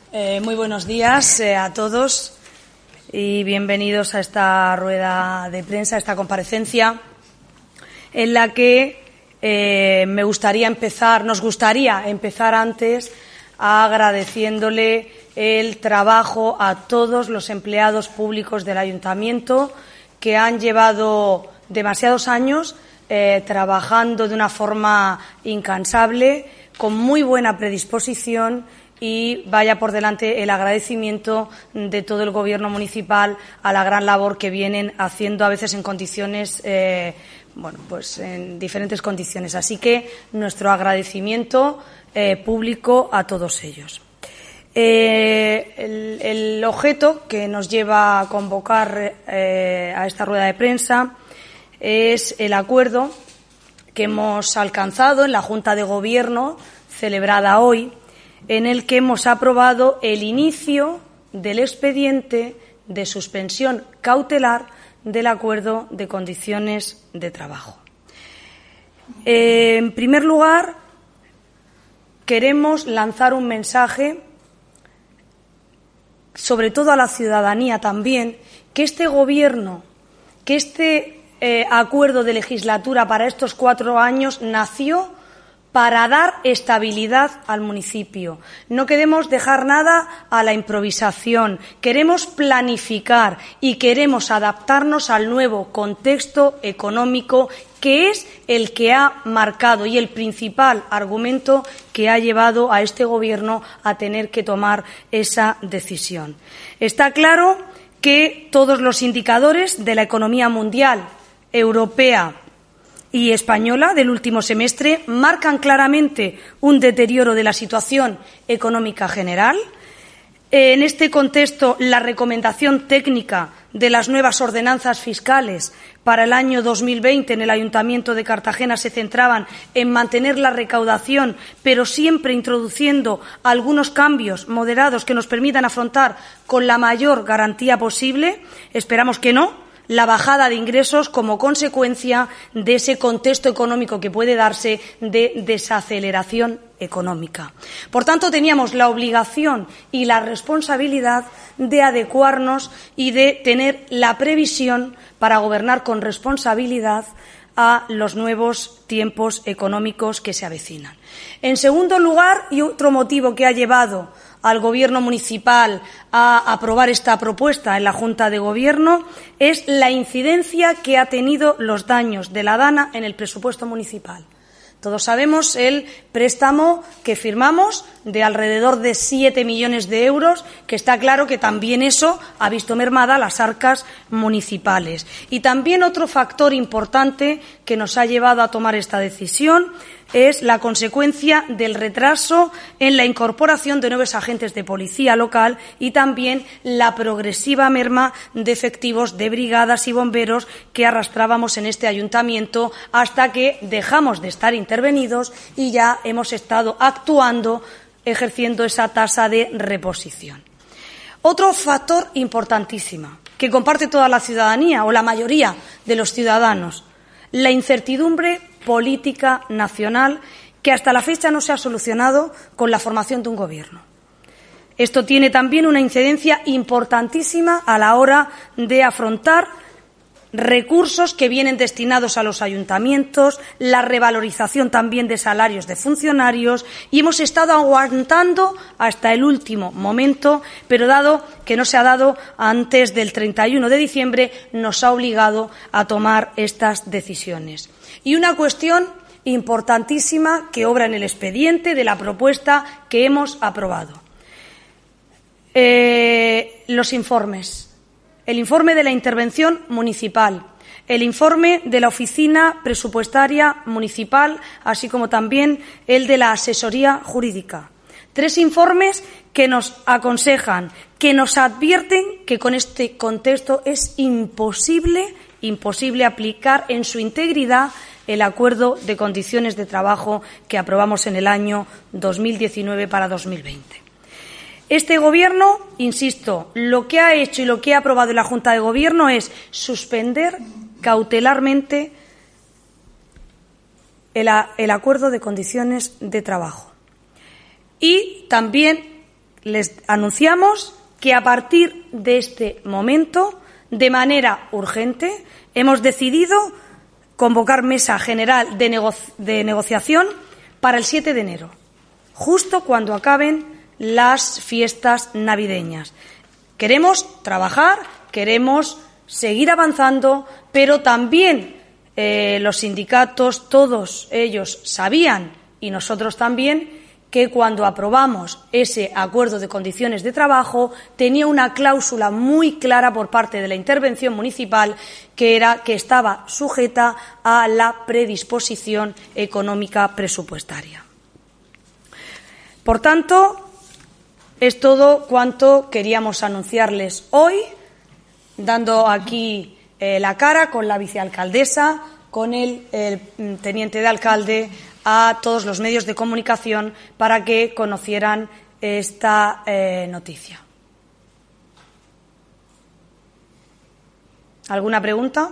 Muy buenos días a todos y bienvenidos a esta rueda de prensa, a esta comparecencia, en la que nos gustaría empezar antes agradeciéndole el trabajo a todos los empleados públicos del Ayuntamiento que han llevado demasiados años trabajando de una forma incansable, con muy buena predisposición, y vaya por delante el agradecimiento de todo el Gobierno municipal a la gran labor que vienen haciendo, a veces en condiciones, en diferentes condiciones. Así que nuestro agradecimiento público a todos ellos. El objeto que nos lleva a convocar a esta rueda de prensa es el acuerdo que hemos alcanzado en la Junta de Gobierno celebrada hoy, en el que hemos aprobado el inicio del expediente de suspensión cautelar del acuerdo de condiciones de trabajo. En primer lugar, queremos lanzar un mensaje, sobre todo a la ciudadanía también, que este Gobierno, que este acuerdo de legislatura para estos 4 años nació para dar estabilidad al municipio. No queremos dejar nada a la improvisación, queremos planificar y queremos adaptarnos al nuevo contexto económico, que es el que ha marcado y el principal argumento que ha llevado a este Gobierno a tener que tomar esa decisión. Está claro que todos los indicadores de la economía mundial, europea y española del último semestre marcan claramente un deterioro de la situación económica general. En este contexto, la recomendación técnica de las nuevas ordenanzas fiscales para el año 2020 en el Ayuntamiento de Cartagena se centraban en mantener la recaudación, pero siempre introduciendo algunos cambios moderados que nos permitan afrontar con la mayor garantía posible. Esperamos que no la bajada de ingresos como consecuencia de ese contexto económico que puede darse de desaceleración económica. Por tanto, teníamos la obligación y la responsabilidad de adecuarnos y de tener la previsión para gobernar con responsabilidad a los nuevos tiempos económicos que se avecinan. En segundo lugar, y otro motivo que ha llevado al Gobierno municipal a aprobar esta propuesta en la Junta de Gobierno, es la incidencia que ha tenido los daños de la DANA en el presupuesto municipal. Todos sabemos el préstamo que firmamos de alrededor de 7 millones de euros, que está claro que también eso ha visto mermada las arcas municipales. Y también otro factor importante que nos ha llevado a tomar esta decisión es la consecuencia del retraso en la incorporación de nuevos agentes de policía local y también la progresiva merma de efectivos de brigadas y bomberos que arrastrábamos en este ayuntamiento hasta que dejamos de estar intervenidos y ya hemos estado actuando, ejerciendo esa tasa de reposición. Otro factor importantísimo que comparte toda la ciudadanía o la mayoría de los ciudadanos: la incertidumbre política nacional, que hasta la fecha no se ha solucionado con la formación de un Gobierno. Esto tiene también una incidencia importantísima a la hora de afrontar recursos que vienen destinados a los ayuntamientos, la revalorización también de salarios de funcionarios, y hemos estado aguantando hasta el último momento, pero dado que no se ha dado antes del 31 de diciembre, nos ha obligado a tomar estas decisiones. Y una cuestión importantísima que obra en el expediente de la propuesta que hemos aprobado. Los informes. El informe de la intervención municipal, el informe de la Oficina Presupuestaria Municipal, así como también el de la Asesoría Jurídica. 3 informes que nos aconsejan, que nos advierten que con este contexto es imposible aplicar en su integridad el acuerdo de condiciones de trabajo que aprobamos en el año 2019 para 2020. Este Gobierno, insisto, lo que ha hecho y lo que ha aprobado en la Junta de Gobierno es suspender cautelarmente el acuerdo de condiciones de trabajo. Y también les anunciamos que a partir de este momento, de manera urgente, hemos decidido convocar mesa general de negociación para el 7 de enero, justo cuando acaben las fiestas navideñas. Queremos trabajar, queremos seguir avanzando, pero también los sindicatos, todos ellos sabían, y nosotros también, que cuando aprobamos ese acuerdo de condiciones de trabajo tenía una cláusula muy clara por parte de la intervención municipal, que era que estaba sujeta a la predisposición económica presupuestaria. Por tanto, es todo cuanto queríamos anunciarles hoy, dando aquí la cara con la vicealcaldesa, con el teniente de alcalde, a todos los medios de comunicación para que conocieran esta noticia. ¿Alguna pregunta?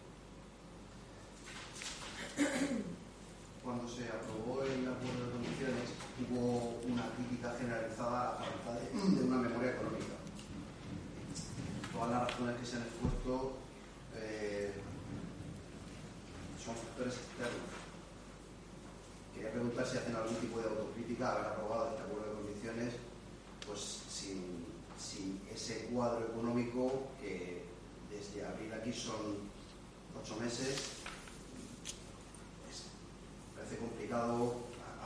Cuando se aprobó el acuerdo de condiciones, hubo una crítica generalizada a la falta de una memoria económica. Todas las razones que se han expuesto son factores externos. Quería preguntar si hacen algún tipo de autocrítica al haber aprobado este acuerdo de condiciones, pues sin ese cuadro económico que desde abril aquí son 8 meses. Parece complicado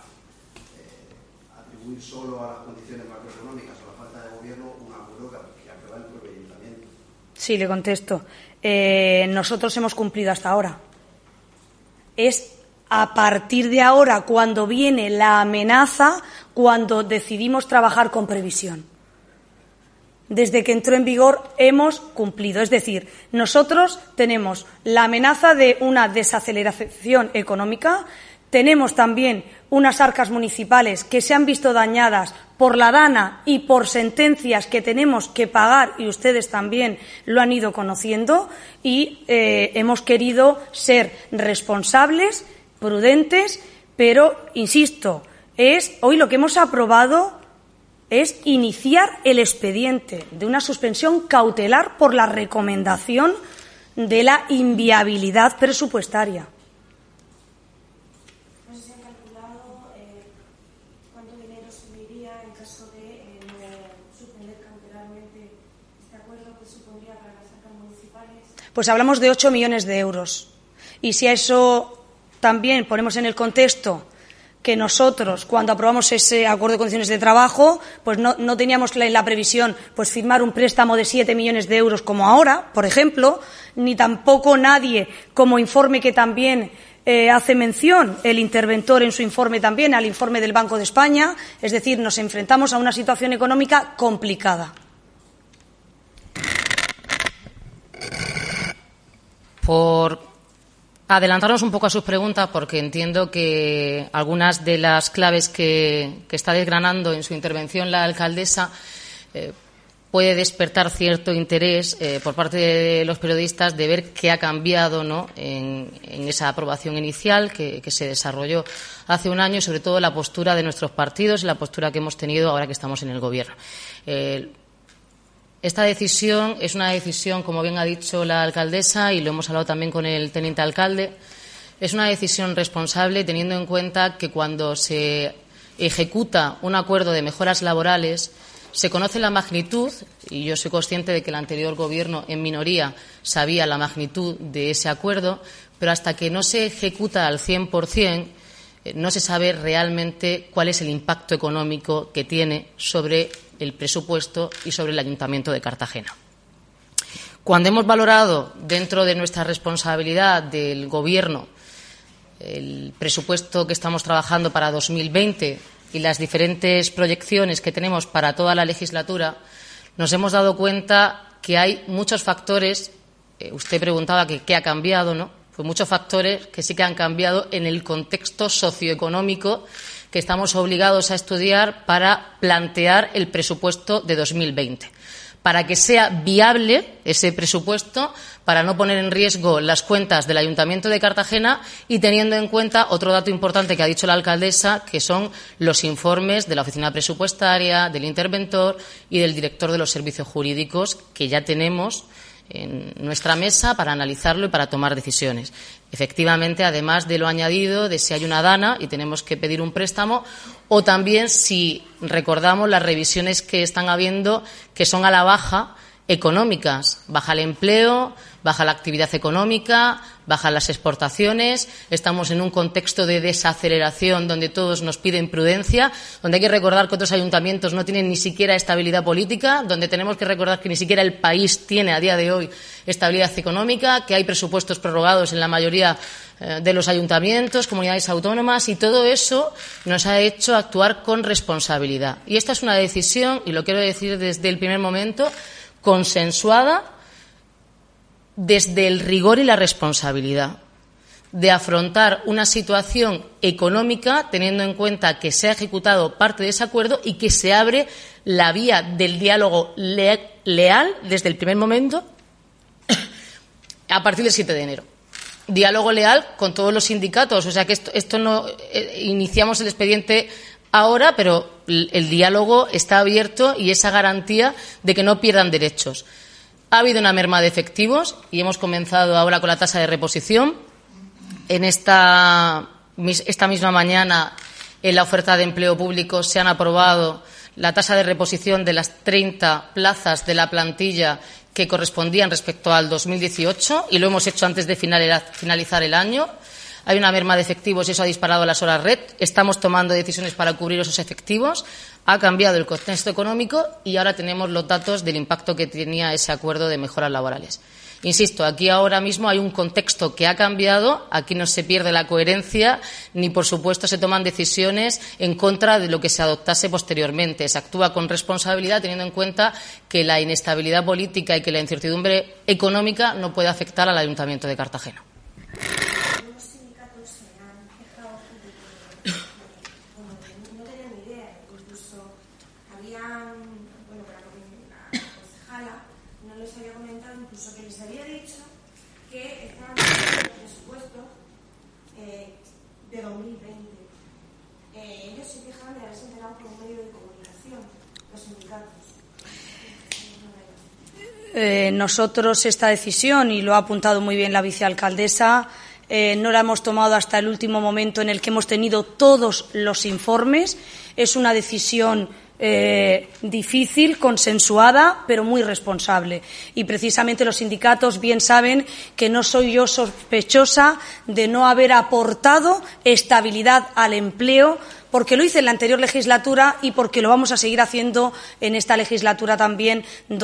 atribuir solo a las condiciones macroeconómicas o a la falta de gobierno un acuerdo que aprueba el propio ayuntamiento. Sí, le contesto. Nosotros hemos cumplido hasta ahora. Es a partir de ahora, cuando viene la amenaza, cuando decidimos trabajar con previsión. Desde que entró en vigor hemos cumplido. Es decir, nosotros tenemos la amenaza de una desaceleración económica, tenemos también unas arcas municipales que se han visto dañadas por la DANA y por sentencias que tenemos que pagar, y ustedes también lo han ido conociendo, y hemos querido ser responsables, prudentes, pero, insisto, hoy lo que hemos aprobado es iniciar el expediente de una suspensión cautelar por la recomendación de la inviabilidad presupuestaria. No sé si han calculado cuánto dinero subiría en caso de suspender cautelarmente este acuerdo, que supondría para las arcas municipales. Pues hablamos de 8 millones de euros. Y si a eso también ponemos en el contexto que nosotros, cuando aprobamos ese acuerdo de condiciones de trabajo, pues no teníamos la previsión pues firmar un préstamo de 7 millones de euros como ahora, por ejemplo, ni tampoco nadie, como informe que también hace mención el interventor en su informe también, al informe del Banco de España. Es decir, nos enfrentamos a una situación económica complicada. Por adelantarnos un poco a sus preguntas, porque entiendo que algunas de las claves que está desgranando en su intervención la alcaldesa puede despertar cierto interés por parte de los periodistas de ver qué ha cambiado, ¿no?, en esa aprobación inicial que se desarrolló hace un año, y sobre todo la postura de nuestros partidos y la postura que hemos tenido ahora que estamos en el Gobierno. Esta decisión es una decisión, como bien ha dicho la alcaldesa, y lo hemos hablado también con el teniente alcalde, es una decisión responsable, teniendo en cuenta que cuando se ejecuta un acuerdo de mejoras laborales se conoce la magnitud, y yo soy consciente de que el anterior Gobierno en minoría sabía la magnitud de ese acuerdo, pero hasta que no se ejecuta al 100%, no se sabe realmente cuál es el impacto económico que tiene sobre el presupuesto y sobre el Ayuntamiento de Cartagena. Cuando hemos valorado dentro de nuestra responsabilidad del Gobierno el presupuesto que estamos trabajando para 2020 y las diferentes proyecciones que tenemos para toda la legislatura, nos hemos dado cuenta que hay muchos factores. Usted preguntaba que qué ha cambiado, ¿no? Pues muchos factores que sí que han cambiado en el contexto socioeconómico que estamos obligados a estudiar para plantear el presupuesto de 2020. para que sea viable ese presupuesto, para no poner en riesgo las cuentas del Ayuntamiento de Cartagena y teniendo en cuenta otro dato importante que ha dicho la alcaldesa, que son los informes de la Oficina Presupuestaria, del interventor y del director de los servicios jurídicos que ya tenemos en nuestra mesa para analizarlo y para tomar decisiones. Efectivamente, además de lo añadido de si hay una dana y tenemos que pedir un préstamo, o también si recordamos las revisiones que están habiendo que son a la baja económicas. Baja el empleo, baja la actividad económica, bajan las exportaciones. Estamos en un contexto de desaceleración donde todos nos piden prudencia, donde hay que recordar que otros ayuntamientos no tienen ni siquiera estabilidad política, donde tenemos que recordar que ni siquiera el país tiene a día de hoy estabilidad económica, que hay presupuestos prorrogados en la mayoría de los ayuntamientos, comunidades autónomas, y todo eso nos ha hecho actuar con responsabilidad. Y esta es una decisión, y lo quiero decir desde el primer momento, consensuada desde el rigor y la responsabilidad de afrontar una situación económica teniendo en cuenta que se ha ejecutado parte de ese acuerdo y que se abre la vía del diálogo leal desde el primer momento a partir del 7 de enero. Diálogo leal con todos los sindicatos, o sea que esto no iniciamos el expediente ahora, pero el diálogo está abierto y esa garantía de que no pierdan derechos. Ha habido una merma de efectivos y hemos comenzado ahora con la tasa de reposición. En esta misma mañana, en la oferta de empleo público, se han aprobado la tasa de reposición de las 30 plazas de la plantilla que correspondían respecto al 2018 y lo hemos hecho antes de finalizar el año. Hay una merma de efectivos y eso ha disparado las horas red. Estamos tomando decisiones para cubrir esos efectivos. Ha cambiado el contexto económico y ahora tenemos los datos del impacto que tenía ese acuerdo de mejoras laborales. Insisto, aquí ahora mismo hay un contexto que ha cambiado, aquí no se pierde la coherencia ni, por supuesto, se toman decisiones en contra de lo que se adoptase posteriormente. Se actúa con responsabilidad teniendo en cuenta que la inestabilidad política y que la incertidumbre económica no puede afectar al Ayuntamiento de Cartagena. De 2020. Ellos se quejaban de haberse enterado por un medio de comunicación, los sindicatos. Nosotros esta decisión, y lo ha apuntado muy bien la vicealcaldesa, no la hemos tomado hasta el último momento en el que hemos tenido todos los informes. Es una decisión difícil, consensuada, pero muy responsable. Y precisamente los sindicatos bien saben que no soy yo sospechosa de no haber aportado estabilidad al empleo, porque lo hice en la anterior legislatura y porque lo vamos a seguir haciendo en esta legislatura también,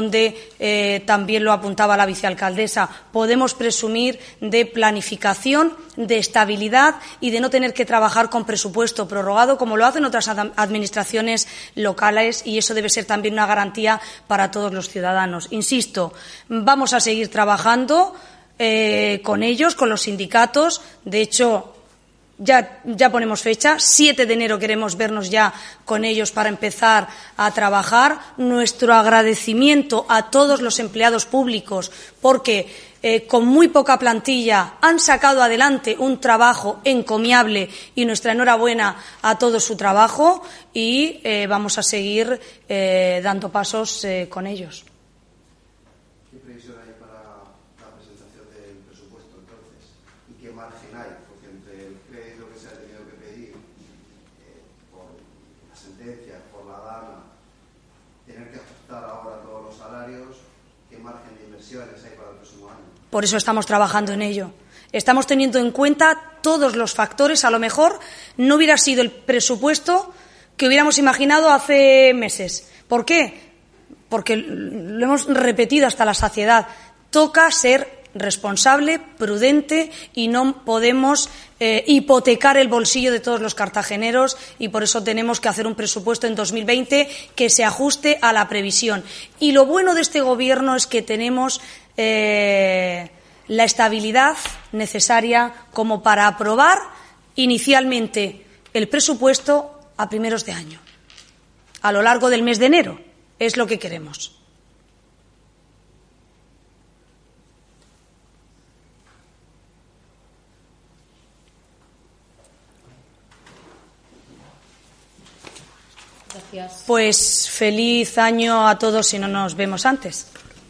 donde también lo apuntaba la vicealcaldesa. Podemos presumir de planificación, de estabilidad y de no tener que trabajar con presupuesto prorrogado, como lo hacen otras administraciones locales, y eso debe ser también una garantía para todos los ciudadanos. Insisto, vamos a seguir trabajando con ellos, con los sindicatos. De hecho, ya ponemos fecha, 7 de enero queremos vernos ya con ellos para empezar a trabajar. Nuestro agradecimiento a todos los empleados públicos porque con muy poca plantilla han sacado adelante un trabajo encomiable y nuestra enhorabuena a todo su trabajo y vamos a seguir dando pasos con ellos. ¿Qué previsión hay para la presentación del presupuesto entonces? ¿Y qué margen hay? Porque entre el crédito que se ha tenido que pedir por la sentencia, por la dana, tener que ajustar ahora todos los salarios, ¿qué margen de inversiones hay para el próximo año? Por eso estamos trabajando en ello. Estamos teniendo en cuenta todos los factores. A lo mejor no hubiera sido el presupuesto que hubiéramos imaginado hace meses. ¿Por qué? Porque lo hemos repetido hasta la saciedad. Toca ser responsable, prudente y no podemos hipotecar el bolsillo de todos los cartageneros y por eso tenemos que hacer un presupuesto en 2020 que se ajuste a la previsión. Y lo bueno de este Gobierno es que tenemos la estabilidad necesaria como para aprobar inicialmente el presupuesto a primeros de año, a lo largo del mes de enero. Es lo que queremos. Gracias. Pues feliz año a todos si no nos vemos antes.